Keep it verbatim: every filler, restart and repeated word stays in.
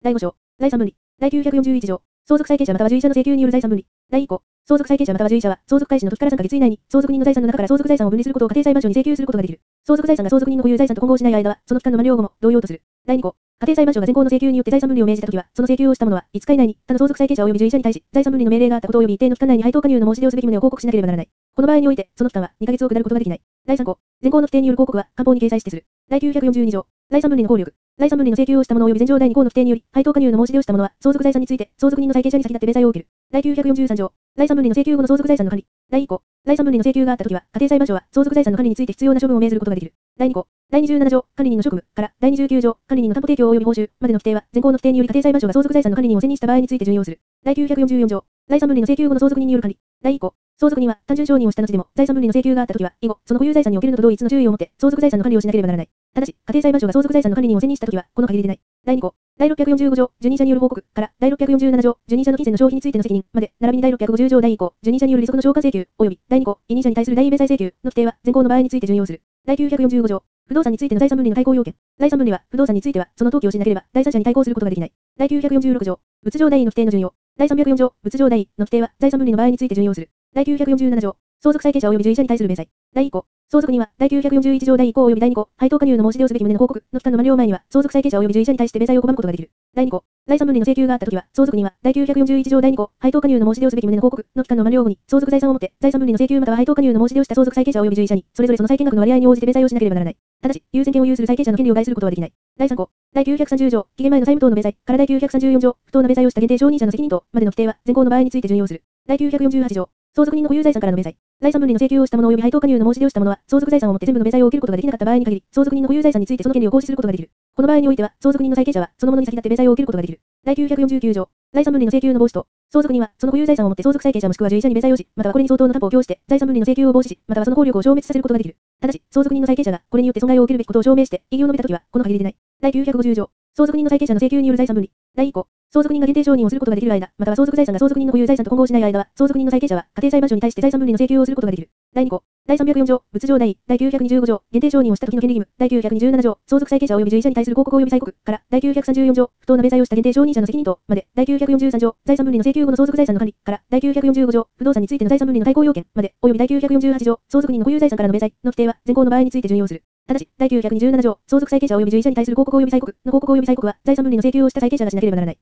だいご章、財産分離。だいきゅうひゃくよんじゅういち条、相続債権者または随者の請求による財産分離。だいいっ項、相続債権者または随者は、相続開始の時からさんかげつ以内に、相続人の財産の中から相続財産を分離することを家庭裁判所に請求することができる。相続財産が相続人の保有財産と混合しない間は、その期間の満了後も同様とする。だいに項、家庭裁判所が前項の請求によって財産分離を命じたときは、その請求をした者はいつか以内に、他の相続債権者及び随者に対し、財産分離の命令があったこと及び一定の期間内に配当加入の申し出をすべき旨を報告しなければならない。この場合において、その期間はにかげつを下ることができない。だいさん項、前項の規定による報告は、官報に掲載してする。だいきゅうひゃくよんじゅうに条、財産分離の効力。財産分離の請求をした者及び前条だいに項の規定により、配当加入の申し出をした者は、相続財産について、相続人の債権者に先立って明細を受ける。だいきゅうひゃくよんじゅうさん条、財産分離の請求後の相続財産の管理。だいいっ項、財産分離の請求があったときは、家庭裁判所は、相続財産の管理について必要な処分を命ずることができる。だいに項、だいにじゅうなな条、管理人の職務から、だいにじゅうきゅう条、管理人の担保提供及び報酬までの規定は、前項の規定により家庭裁判所が相続財産の管理人を選任した場合について準用する。だいきゅうひゃくよんじゅうよん条、財産分離の請求後の相続人による管理。だいいっ項、相続人は単純承認をした後でも財産分離の請求があったときは以後その保有財産におけるのと同一の注意を持って相続財産の管理をしなければならない。ただし家庭裁判所が相続財産の管理人を選任したときはこの限りでない。だいに項、だいろっぴゃくよんじゅうご条受任者による報告からだいろっぴゃくよんじゅうなな条受任者の金銭の消費についての責任まで並びにだいろっぴゃくごじゅう条だいいっ項受任者による利息の償還請求及びだいに項委任者に対する代位明細請求の規定は前項の場合について準用する。だいきゅうひゃくよんじゅうご条、不動産についての財産分離の対抗要件。財産分離は不動産についてはその登記をしなければ第三者に対抗することができない。だいきゅうひゃくよんじゅうろく条、物条だいいの規定の準用。だいさんびゃくよん条、物条だいいの規定は財産分離の場合について準用する。だいきゅうひゃくよんじゅうなな条、相続債権者及び随者に対する明細。だいいっ項、相続人はだいきゅうひゃくよんじゅういち条だいいっ項及びだいに項、配当加入の申し出をすべき旨の報告の期間の満了前には相続債権者及び随者に対して明細を拒むことができる。だいに項、財産分離の請求があったときは相続人はだいきゅうひゃくよんじゅういち条だいに項、配当加入の申し出をすべき旨の報告の期間の満了後に相続財産をもって財産分離の請求または配当加入の申し出をした相続債権者及び随者にそれぞれその債権額の割合に応じて明細をしなければならない。ただし優先権を有する債権者の権利を害することはできない。だいさん項、だいきゅうひゃくさんじゅう条、期限前の債務等の明細からだいきゅうひゃくさんじゅうよん条、不当な明細をした限定承認者の責任等までの規定は前項の場合について準用する。だいきゅうひゃくよんじゅうはち条、相続人の保有財産からの明細。財産分離の請求をした者及び配当加入の申し出をした者は相続財産をもって全部の明細を受けることができなかった場合に限り相続人の保有財産についてその権利を行使することができる。この場合においては相続人の債権者はそのものに先立って明細を受けることができる。だいきゅうひゃくよんじゅうきゅう条、財産分離の請求の防止と相続人はその保有財産をもって相続債権者もしくは随者に明細をしまたはこれに相当の担保を供して財産分離の請求を防止しまたはその効力を消滅させることができる。ただし相続人の債権者がこれによって損害を受けるべきことを証明して異議を述べたときはこの限りでない。だいきゅうひゃくごじゅう条、相続人の債権者の請求による財産分離。だいいっ項、相続人が限定承認をすることができる間または相続財産が相続人の保有財産と混合しない間は相続人の債権者は家庭裁判所に対して財産分離の請求をすることができる。だいに項、だいさんびゃくよん条、物条だいい、だいきゅうひゃくにじゅうご条、限定承認をした時の権利義務。だいきゅうひゃくにじゅうなな条、相続債権者及び随者に対する広告及び催告からだいきゅうひゃくさんじゅうよん条、不当な明細をした限定承認者の責任等までだいきゅうひゃくよんじゅうさん条、財産分離の請求後の相続財産の管理からだいきゅうひゃくよんじゅうご条、不動産についての財産分離の対抗要件まで及びだいきゅうひゃくよんじゅうはち条、相続人の保有財産からの明細の規定は前項の場合について準用する。ただしだいきゅうひゃくにじゅうなな条、相続債権者及び随者に対する広告及び催告の広告及び催告は財産分離の請求をした債権者がしなければならない。